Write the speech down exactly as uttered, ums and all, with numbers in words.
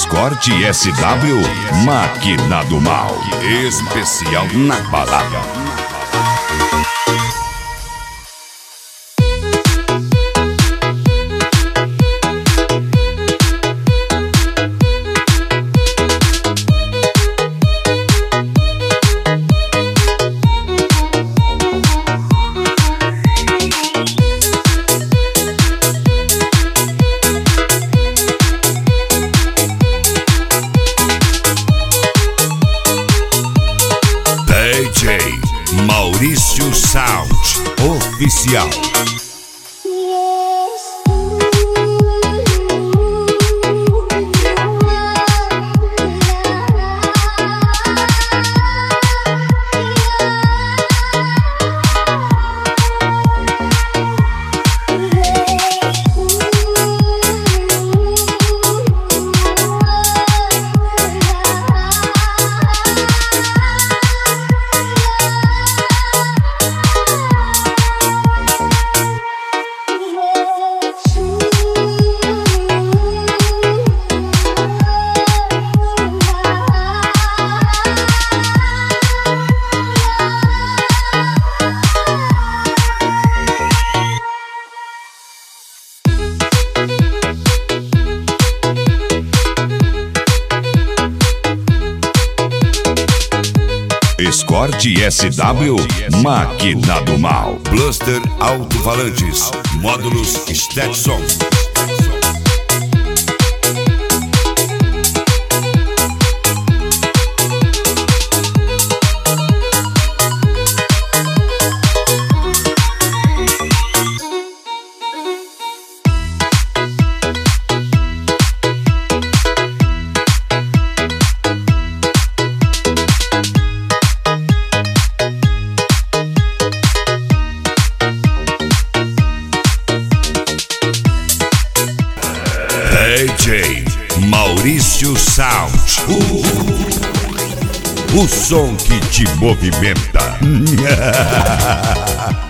Escort S W, Máquina do Mal. Especial na balada. D J Maurício Sound Oficial. Escort S W, Máquina do Mal. Bluster Alto-Falantes, módulos Stetson. D J Maurício Sound, o, o som que te movimenta.